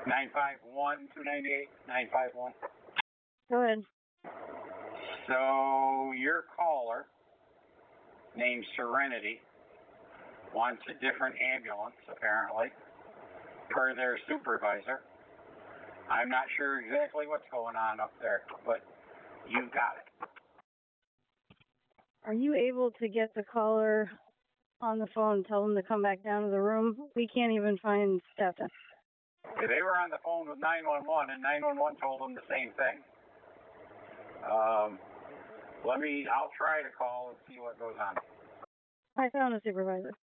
951-298-951. Go ahead. So your caller, named Serenity, wants a different ambulance, apparently, per their supervisor. I'm not sure exactly what's going on up there, but you got it. Are you able to get the caller on the phone and tell them to come back down to the room? We can't even find Stefan. They were on the phone with 911, and 911 told them the same thing. I'll try to call and see what goes on. I found a supervisor.